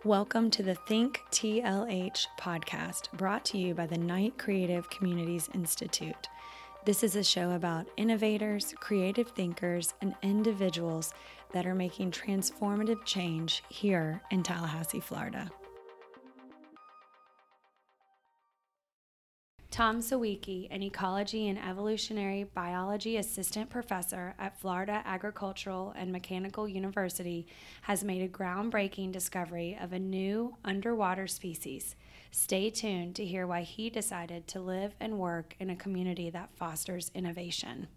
Welcome to the Think TLH podcast, brought to you by the Knight Creative Communities Institute. This is a show about innovators, creative thinkers, and individuals that are making transformative change here in Tallahassee, Florida. Tom Sawicki, an ecology and evolutionary biology assistant professor at Florida Agricultural and Mechanical University, has made a groundbreaking discovery of a new underwater species. Stay tuned to hear why he decided to live and work in a community that fosters innovation.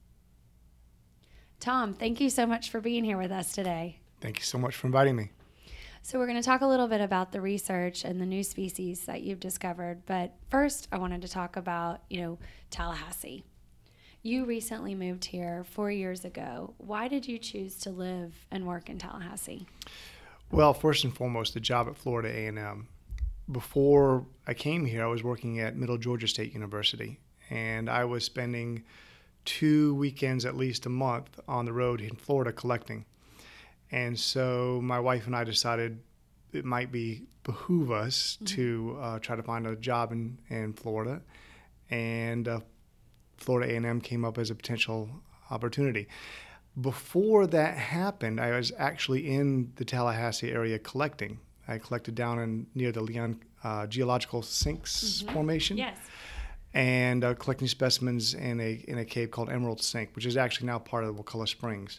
Tom, thank you so much for being here with us today. Thank you so much for inviting me. So we're going to talk a little bit about the research and the new species that you've discovered. But first, I wanted to talk about, Tallahassee. You recently moved here 4 years ago. Why did you choose to live and work in Tallahassee? Well, first and foremost, the job at Florida A&M. Before I came here, I was working at Middle Georgia State University, and I was spending 2 weekends at least a month on the road in Florida collecting. And so my wife and I decided it might behoove us to try to find a job in Florida. And Florida A&M came up as a potential opportunity. Before that happened, I was actually in the Tallahassee area collecting. I collected down near the Leon Geological Sinks Formation. Yes. And collecting specimens in a cave called Emerald Sink, which is actually now part of Wakulla Springs.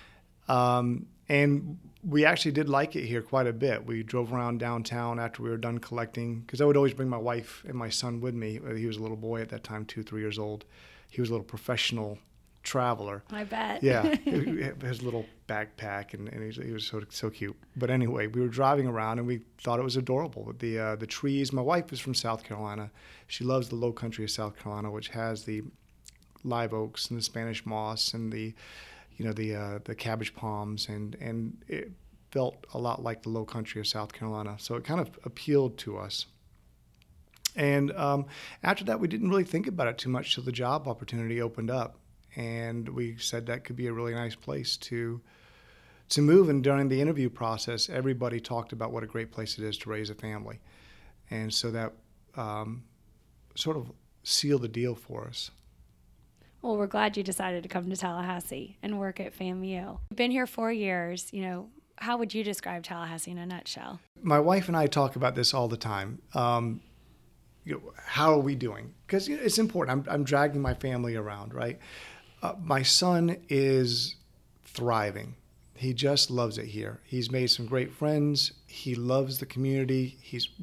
And we actually did like it here quite a bit. We drove around downtown after we were done collecting, because I would always bring my wife and my son with me. He was a little boy at that time, 2-3 years old. He was a little professional traveler. I bet. Yeah, his little backpack, and he was so cute. But anyway, we were driving around, and we thought it was adorable. The trees. My wife is from South Carolina. She loves the low country of South Carolina, which has the live oaks and the Spanish moss and the cabbage palms, and it felt a lot like the low country of South Carolina. So it kind of appealed to us. And after that, we didn't really think about it too much till the job opportunity opened up. And we said that could be a really nice place to move. And during the interview process, everybody talked about what a great place it is to raise a family. And so that sort of sealed the deal for us. Well, we're glad you decided to come to Tallahassee and work at FAMU. You've been here 4 years. How would you describe Tallahassee in a nutshell? My wife and I talk about this all the time. How are we doing? Because it's important. I'm dragging my family around, right? My son is thriving. He just loves it here. He's made some great friends. He loves the community.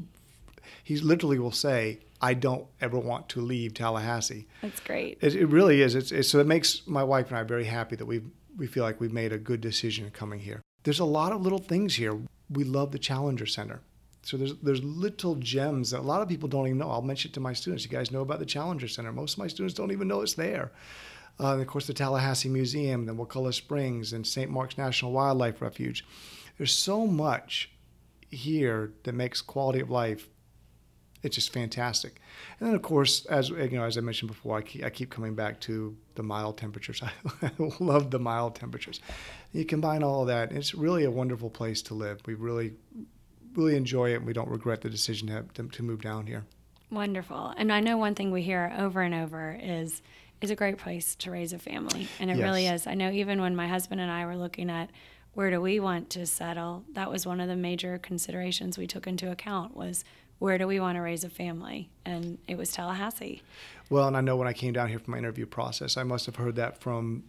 He literally will say, I don't ever want to leave Tallahassee. That's great. It really is. So it makes my wife and I very happy that we feel like we've made a good decision coming here. There's a lot of little things here. We love the Challenger Center. So there's little gems that a lot of people don't even know. I'll mention it to my students. You guys know about the Challenger Center. Most of my students don't even know it's there. And of course, the Tallahassee Museum, the Wakulla Springs, and St. Mark's National Wildlife Refuge. There's so much here that makes quality of life. It's just fantastic. And then, of course, as I mentioned before, I keep coming back to the mild temperatures. I love the mild temperatures. You combine all of that, it's really a wonderful place to live. We really, really enjoy it, and we don't regret the decision to move down here. Wonderful. And I know one thing we hear over and over is a great place to raise a family. And it really is. I know even when my husband and I were looking at where do we want to settle, that was one of the major considerations we took into account was, where do we want to raise a family? And it was Tallahassee. Well, and I know when I came down here for my interview process, I must have heard that from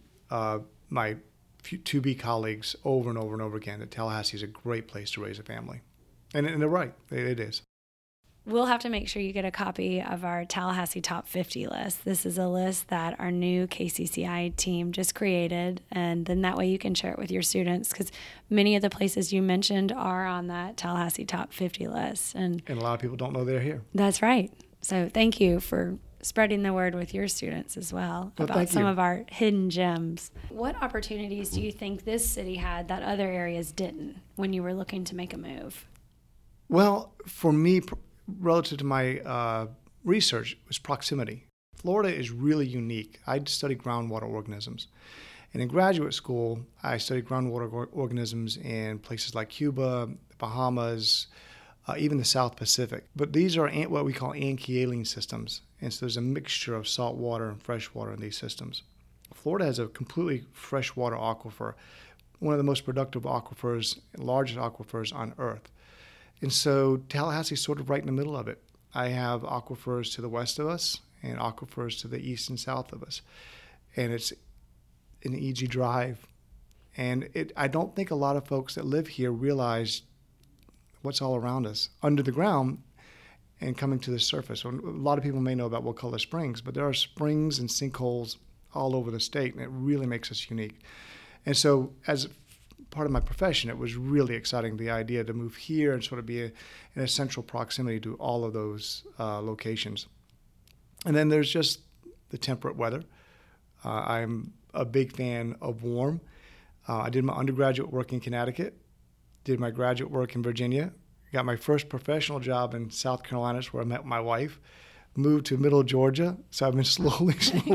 my to-be colleagues over and over and over again, that Tallahassee is a great place to raise a family. And they're right. It is. We'll have to make sure you get a copy of our Tallahassee Top 50 list. This is a list that our new KCCI team just created, and then that way you can share it with your students, because many of the places you mentioned are on that Tallahassee Top 50 list. And a lot of people don't know they're here. That's right. So thank you for spreading the word with your students as well about some of our hidden gems. What opportunities do you think this city had that other areas didn't when you were looking to make a move? Well, for me, relative to my research, was proximity. Florida is really unique. I studied groundwater organisms. And in graduate school, I studied groundwater organisms in places like Cuba, Bahamas, even the South Pacific. But these are what we call anchialine systems. And so there's a mixture of salt water and fresh water in these systems. Florida has a completely freshwater aquifer, one of the most productive aquifers, largest aquifers on Earth. And so Tallahassee's sort of right in the middle of it. I have aquifers to the west of us and aquifers to the east and south of us. And it's an easy drive. And I don't think a lot of folks that live here realize what's all around us under the ground and coming to the surface. So a lot of people may know about Wakulla Springs, but there are springs and sinkholes all over the state, and it really makes us unique. And so as part of my profession, it was really exciting, the idea to move here and sort of be in a central proximity to all of those locations. And then there's just the temperate weather. I'm a big fan of warm. I did my undergraduate work in Connecticut, did my graduate work in Virginia, got my first professional job in South Carolina, where I met my wife, moved to middle Georgia. So I've been slowly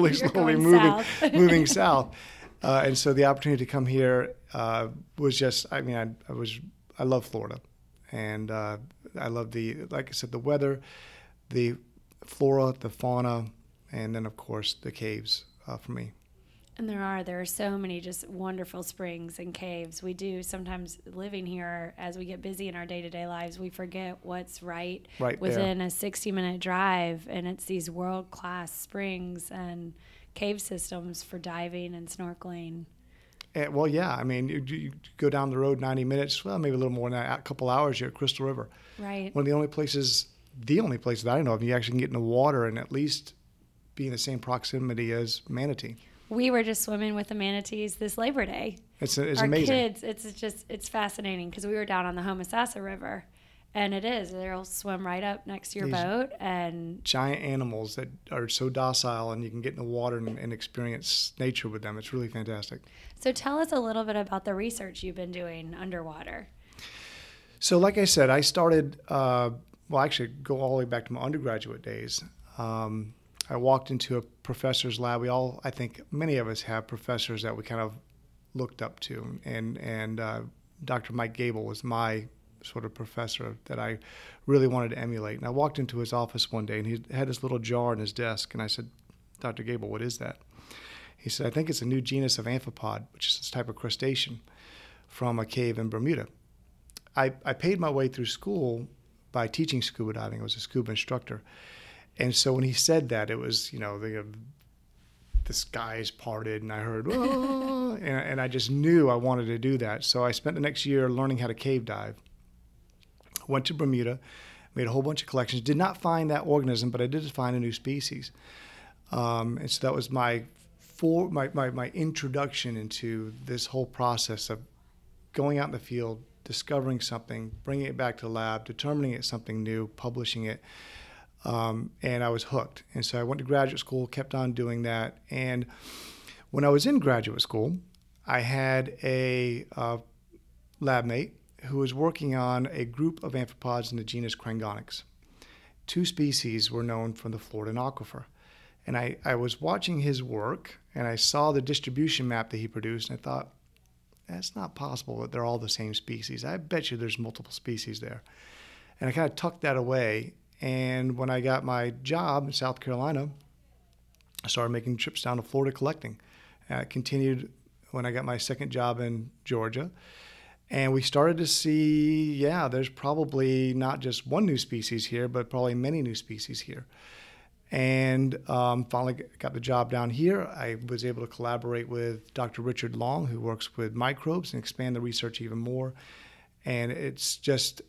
moving south. And so the opportunity to come here was just, I love Florida. And I love like I said, the weather, the flora, the fauna, and then, of course, the caves for me. And there are so many just wonderful springs and caves. We do sometimes, living here, as we get busy in our day-to-day lives, we forget what's right within there. A 60-minute drive, and it's these world-class springs and cave systems for diving and snorkeling. Well, yeah. I mean, you go down the road 90 minutes, well, maybe a little more than that, a couple hours, you're at Crystal River. Right. One of the only places that I know of, you actually can get in the water and at least be in the same proximity as manatee. We were just swimming with the manatees this Labor Day. It's Our amazing. Kids, it's fascinating because we were down on the Homosassa River, and they'll swim right up next to your boat, and giant animals that are so docile, and you can get in the water and experience nature with them. It's really fantastic. So tell us a little bit about the research you've been doing underwater. So like I said, I started, actually go all the way back to my undergraduate days. I walked into a professor's lab. I think many of us have professors that we kind of looked up to. And Dr. Mike Gable was my sort of professor that I really wanted to emulate. And I walked into his office one day, and he had this little jar on his desk. And I said, Dr. Gable, what is that? He said, I think it's a new genus of amphipod, which is this type of crustacean from a cave in Bermuda. I paid my way through school by teaching scuba diving. I was a scuba instructor. And so when he said that, it was, the skies parted, and I heard, oh, and I just knew I wanted to do that. So I spent the next year learning how to cave dive. Went to Bermuda, made a whole bunch of collections. Did not find that organism, but I did find a new species. And so that was my introduction into this whole process of going out in the field, discovering something, bringing it back to the lab, determining it's something new, publishing it. And I was hooked. And so I went to graduate school, kept on doing that. And when I was in graduate school, I had a lab mate who was working on a group of amphipods in the genus Crangonyx. 2 species were known from the Floridan aquifer. And I was watching his work, and I saw the distribution map that he produced, and I thought, that's not possible that they're all the same species. I bet you there's multiple species there. And I kind of tucked that away. And when I got my job in South Carolina, I started making trips down to Florida collecting. I continued when I got my second job in Georgia. And we started to see, there's probably not just one new species here, but probably many new species here. And finally got the job down here. I was able to collaborate with Dr. Richard Long, who works with microbes, and expand the research even more. And it's just,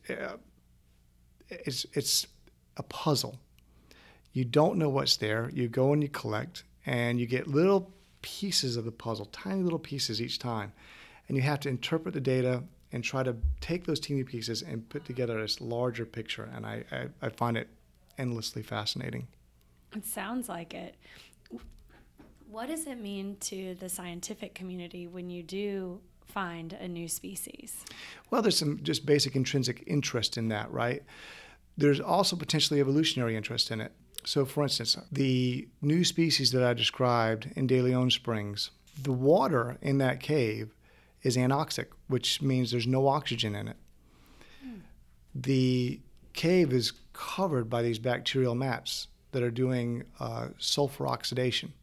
it's a puzzle. You don't know what's there. You go and you collect, and you get little pieces of the puzzle, tiny little pieces each time. And you have to interpret the data and try to take those teeny pieces and put together this larger picture. And I find it endlessly fascinating. It sounds like it. What does it mean to the scientific community when you do find a new species? Well, there's some just basic intrinsic interest in that, right? There's also potentially evolutionary interest in it. So, for instance, the new species that I described in De Leon Springs, the water in that cave is anoxic, which means there's no oxygen in it. the cave is covered by these bacterial mats that are doing sulfur oxidation.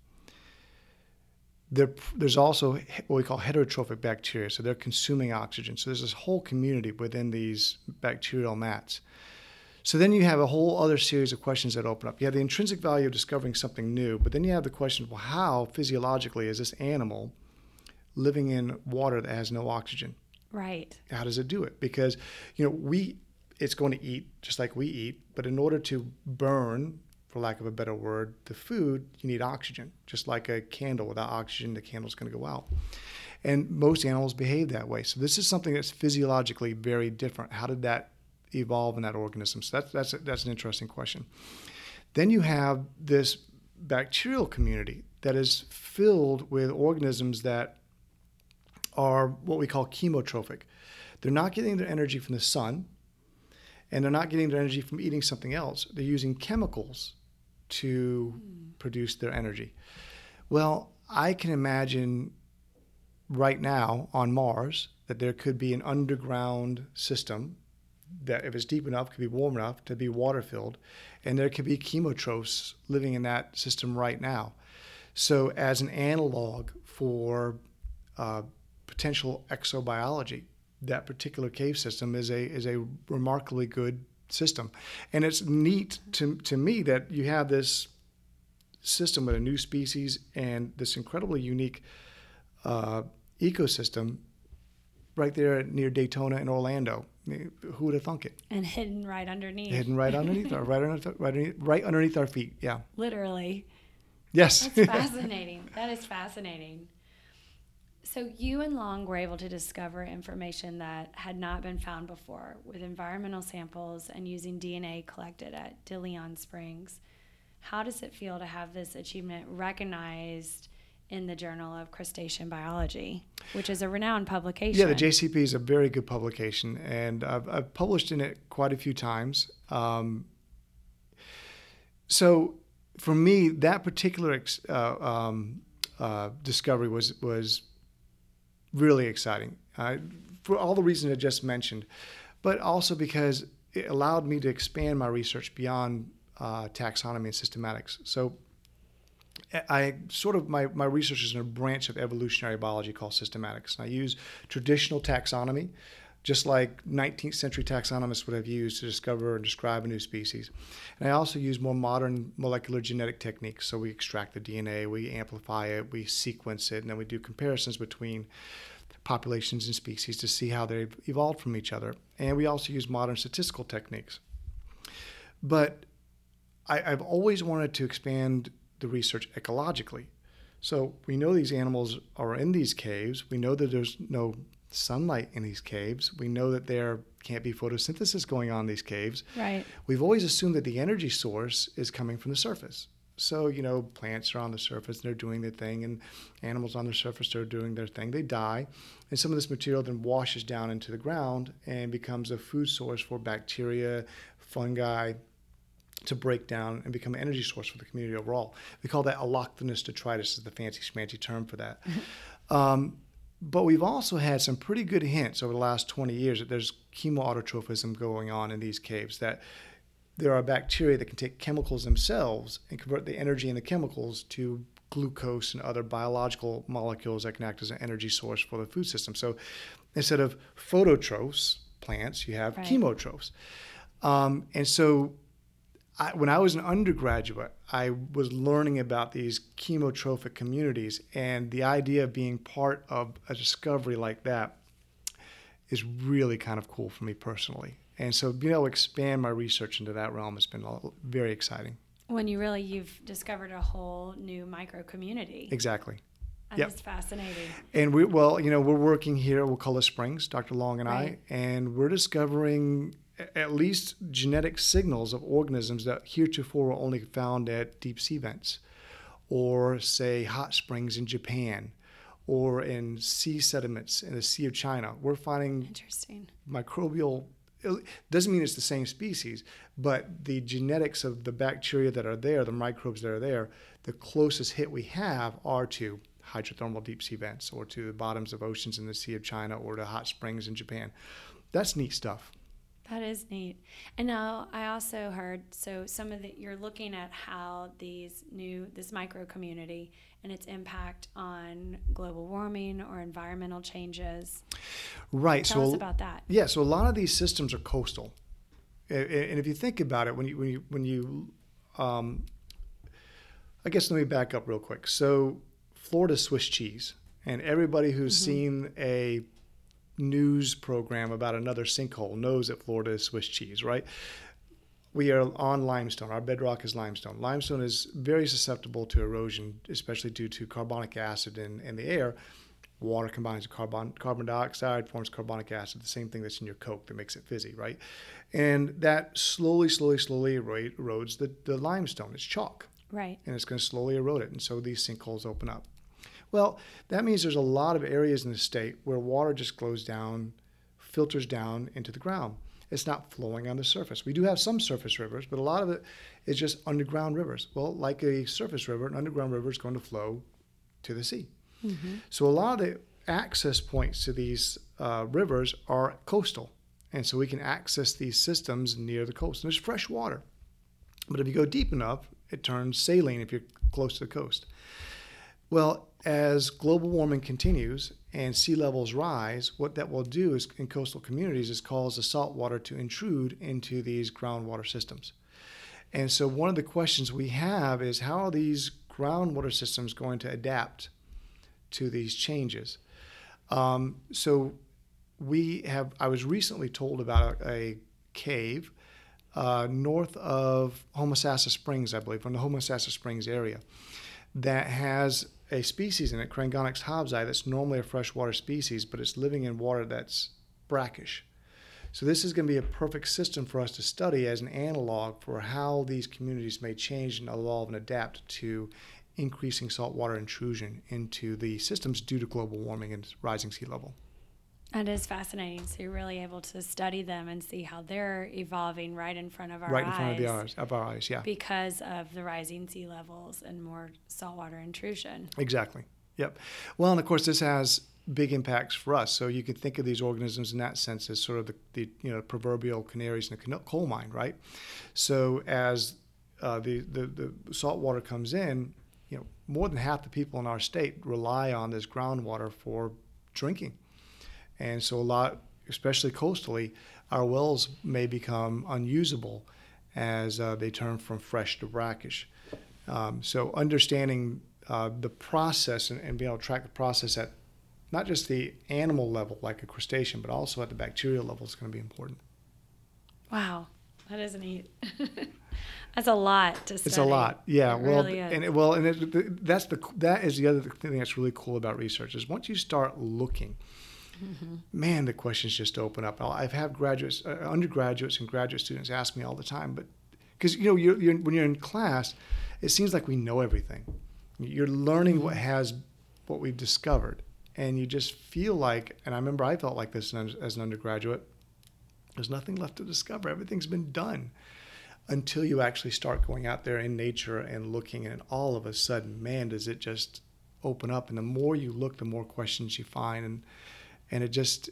There's also what we call heterotrophic bacteria, so they're consuming oxygen. So there's this whole community within these bacterial mats. So then you have a whole other series of questions that open up. You have the intrinsic value of discovering something new, but then you have the question, well, how physiologically is this animal living in water that has no oxygen? Right. How does it do it? Because, it's going to eat just like we eat, but in order to burn, for lack of a better word, the food, you need oxygen. Just like a candle, without oxygen, the candle's going to go out. And most animals behave that way. So this is something that's physiologically very different. How did that evolve in that organism? So that's an interesting question. Then you have this bacterial community that is filled with organisms that are what we call chemotrophic. They're not getting their energy from the sun, and they're not getting their energy from eating something else. They're using chemicals to produce their energy. Well, I can imagine right now on Mars that there could be an underground system that, if it's deep enough, could be warm enough to be water-filled, and there could be chemotrophs living in that system right now. So as an analog for potential exobiology, that particular cave system is a remarkably good system. And it's neat to me that you have this system with a new species and this incredibly unique ecosystem right there near Daytona and Orlando. I mean, who would have thunk it? And hidden right underneath. Hidden right underneath right underneath our feet. Yeah. Literally. Yes. That's fascinating. That is fascinating. So you and Long were able to discover information that had not been found before with environmental samples and using DNA collected at DeLeon Springs. How does it feel to have this achievement recognized in the Journal of Crustacean Biology, which is a renowned publication? Yeah, the JCB is a very good publication, and I've published in it quite a few times. So for me, that particular discovery was really exciting for all the reasons I just mentioned, but also because it allowed me to expand my research beyond taxonomy and systematics. So my research is in a branch of evolutionary biology called systematics. And I use traditional taxonomy, just like 19th century taxonomists would have used to discover and describe a new species. And I also use more modern molecular genetic techniques. So we extract the DNA, we amplify it, we sequence it, and then we do comparisons between populations and species to see how they've evolved from each other. And we also use modern statistical techniques. But I've always wanted to expand the research ecologically. So we know these animals are in these caves. We know that there's no sunlight in these caves. We know that there can't be photosynthesis going on in these caves. Right. We've always assumed that the energy source is coming from the surface. So, plants are on the surface and they're doing their thing, and animals on the surface are doing their thing. They die, and some of this material then washes down into the ground and becomes a food source for bacteria, fungi, to break down and become an energy source for the community overall. We call that allochthonous detritus, is the fancy schmancy term for that. But we've also had some pretty good hints over the last 20 years that there's chemoautotrophism going on in these caves, that there are bacteria that can take chemicals themselves and convert the energy in the chemicals to glucose and other biological molecules that can act as an energy source for the food system. So instead of phototrophs, plants, you have chemotrophs. And so when I was an undergraduate, I was learning about these chemotrophic communities, and the idea of being part of a discovery like that is really kind of cool for me personally. And so being able to expand my research into that realm has been very exciting. When you've discovered a whole new micro community. Exactly. That is fascinating. And we're working here at Wakulla Springs, Dr. Long and I, and we're discovering at least genetic signals of organisms that heretofore were only found at deep sea vents, or say hot springs in Japan, or in sea sediments in the Sea of China. We're finding microbial. It doesn't mean it's the same species, but the genetics of the bacteria that are there, the microbes that are there, the closest hit we have are to hydrothermal deep sea vents, or to the bottoms of oceans in the Sea of China, or to hot springs in Japan. That's neat stuff. That is neat. And now I also heard, so some of the, you're looking at how this micro community and its impact on global warming or environmental changes. Right. Tell us about that. Yeah. So a lot of these systems are coastal. And if you think about it, I guess let me back up real quick. So Florida's Swiss cheese, and everybody who's seen a news program about another sinkhole knows that Florida is Swiss cheese, right? We are on limestone. Our bedrock is limestone. Limestone is very susceptible to erosion, especially due to carbonic acid in the air. Water combines with carbon dioxide, forms carbonic acid, the same thing that's in your Coke that makes it fizzy, right? And that slowly erodes the limestone. It's chalk. Right. And it's going to slowly erode it. And so these sinkholes open up. Well, that means there's a lot of areas in the state where water just flows down, filters down into the ground. It's not flowing on the surface. We do have some surface rivers, but a lot of it is just underground rivers. Well, like a surface river, an underground river is going to flow to the sea. Mm-hmm. So a lot of the access points to these rivers are coastal. And so we can access these systems near the coast. And there's fresh water. But if you go deep enough, it turns saline if you're close to the coast. Well, as global warming continues and sea levels rise, what that will do is in coastal communities is cause the salt water to intrude into these groundwater systems. And so one of the questions we have is how are these groundwater systems going to adapt to these changes? I was recently told about a cave north of Homosassa Springs, I believe, from the Homosassa Springs area, that has a species in it, Crangonyx hobsei, that's normally a freshwater species, but it's living in water that's brackish. So this is going to be a perfect system for us to study as an analog for how these communities may change and evolve and adapt to increasing saltwater intrusion into the systems due to global warming and rising sea level. That is fascinating. So you're really able to study them and see how they're evolving right in front of our eyes. Right in front of our eyes, yeah. Because of the rising sea levels and more saltwater intrusion. Exactly. Yep. Well, and of course, this has big impacts for us. So you can think of these organisms in that sense as sort of the proverbial canaries in the coal mine, right? So as the salt water comes in, more than half the people in our state rely on this groundwater for drinking. And so a lot, especially coastally, our wells may become unusable as they turn from fresh to brackish. So understanding the process and being able to track the process at not just the animal level, like a crustacean, but also at the bacterial level is going to be important. Wow, that is neat. That's a lot to study. It's a lot, yeah. It really is. That is the other thing that's really cool about research is once you start looking, man, the questions just open up. I've had undergraduates and graduate students ask me all the time, but because when you're in class, it seems like we know everything. You're learning what we've discovered, and you just feel like. And I remember I felt like this as an undergraduate. There's nothing left to discover. Everything's been done until you actually start going out there in nature and looking, and all of a sudden, man, does it just open up. And the more you look, the more questions you find, and it just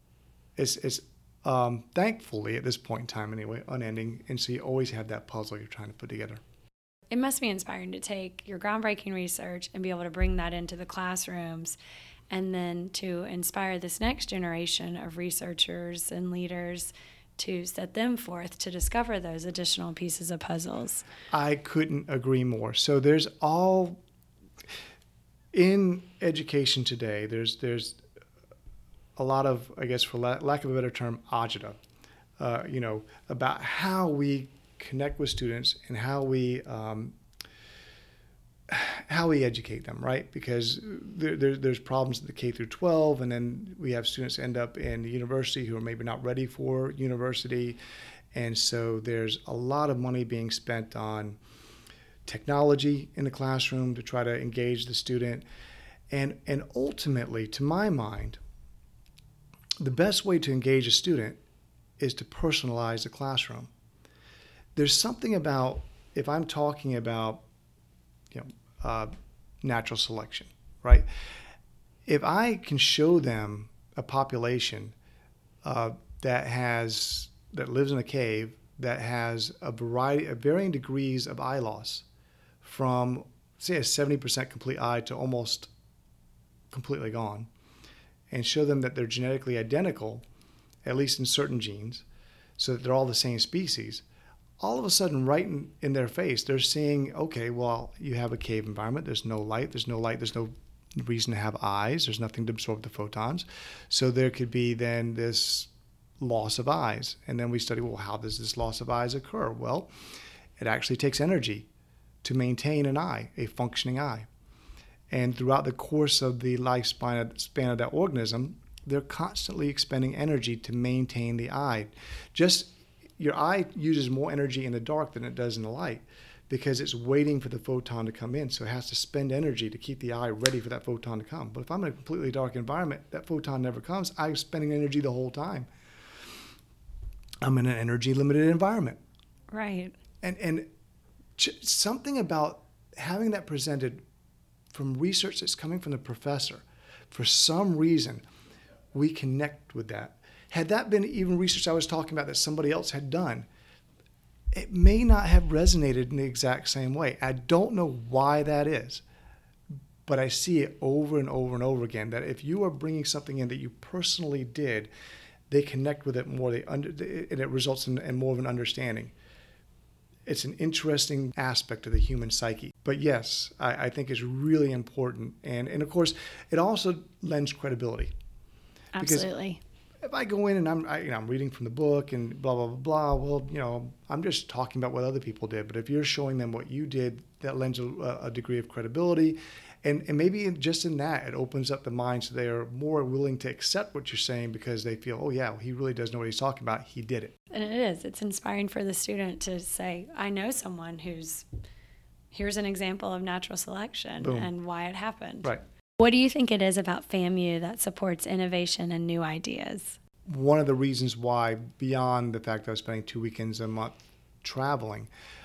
is thankfully at this point in time anyway, unending. And so you always have that puzzle you're trying to put together. It must be inspiring to take your groundbreaking research and be able to bring that into the classrooms and then to inspire this next generation of researchers and leaders to set them forth to discover those additional pieces of puzzles. I couldn't agree more. So there's all in education today, there's a lot of, I guess for lack of a better term, agita, about how we connect with students and how we educate them, right? Because there's problems at the K through 12, and then we have students end up in university who are maybe not ready for university, and so there's a lot of money being spent on technology in the classroom to try to engage the student, and ultimately, to my mind, the best way to engage a student is to personalize the classroom. There's something about, if I'm talking about, natural selection, right? If I can show them a population that has that lives in a cave that has a variety of varying degrees of eye loss, from say a 70% complete eye to almost completely gone, and show them that they're genetically identical, at least in certain genes, so that they're all the same species, all of a sudden, right in their face, they're seeing, okay, well, you have a cave environment. There's no light. There's no reason to have eyes. There's nothing to absorb the photons. So there could be then this loss of eyes. And then we study, well, how does this loss of eyes occur? Well, it actually takes energy to maintain an eye, a functioning eye. And throughout the course of the lifespan of that organism, they're constantly expending energy to maintain the eye. Your eye uses more energy in the dark than it does in the light because it's waiting for the photon to come in. So it has to spend energy to keep the eye ready for that photon to come. But if I'm in a completely dark environment, that photon never comes. I'm spending energy the whole time. I'm in an energy limited environment. Right. And something about having that presented from research that's coming from the professor, for some reason, we connect with that. Had that been even research I was talking about that somebody else had done, it may not have resonated in the exact same way. I don't know why that is, but I see it over and over and over again, that if you are bringing something in that you personally did, they connect with it more, and it results in more of an understanding. It's an interesting aspect of the human psyche. But yes, I think it's really important. And of course, it also lends credibility. Absolutely. If I go in and I'm reading from the book and blah, blah, blah, blah, well, I'm just talking about what other people did. But if you're showing them what you did, that lends a degree of credibility. And maybe just in that, it opens up the mind so they're more willing to accept what you're saying because they feel, oh, yeah, he really does know what he's talking about. He did it. And it is. It's inspiring for the student to say, I know someone here's an example of natural selection. Boom. And why it happened. Right. What do you think it is about FAMU that supports innovation and new ideas? One of the reasons why, beyond the fact that I was spending 2 weekends a month traveling,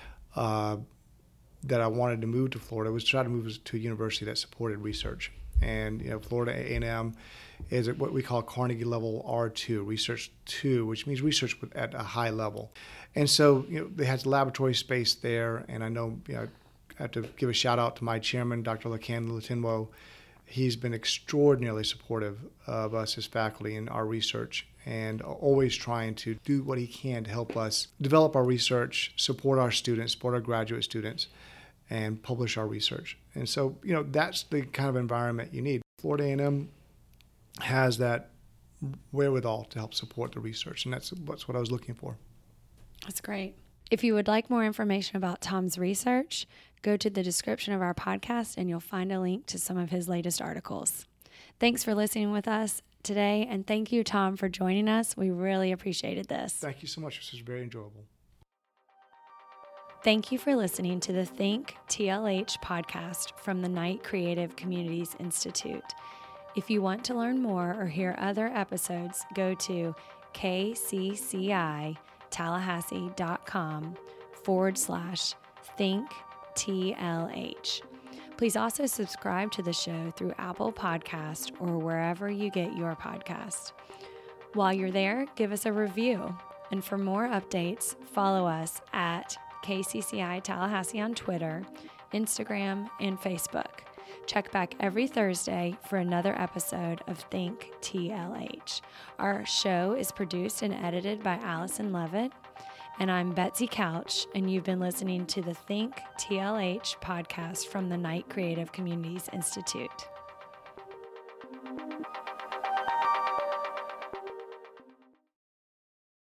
that I wanted to move to Florida was to try to move to a university that supported research. And Florida A&M is at what we call Carnegie level R2, research 2, which means research at a high level. And so they had laboratory space there, and I know I have to give a shout out to my chairman, Dr. Lacan Latinwo. He's been extraordinarily supportive of us as faculty in our research and always trying to do what he can to help us develop our research, support our students, support our graduate students, and publish our research. And so, that's the kind of environment you need. Florida A&M has that wherewithal to help support the research, and that's what I was looking for. That's great. If you would like more information about Tom's research, go to the description of our podcast and you'll find a link to some of his latest articles. Thanks for listening with us today, and thank you, Tom, for joining us. We really appreciated this. Thank you so much. This was very enjoyable. Thank you for listening to the Think TLH podcast from the Knight Creative Communities Institute. If you want to learn more or hear other episodes, go to kcci.tallahassee.com/ThinkTLH. Please also subscribe to the show through Apple Podcast or wherever you get your podcast. While you're there, give us a review. And for more updates, follow us at KCCI Tallahassee on Twitter, Instagram, and Facebook. Check back every Thursday for another episode of Think TLH. Our show is produced and edited by Allison Levitt, and I'm Betsy Couch, and you've been listening to the Think TLH podcast from the Knight Creative Communities Institute.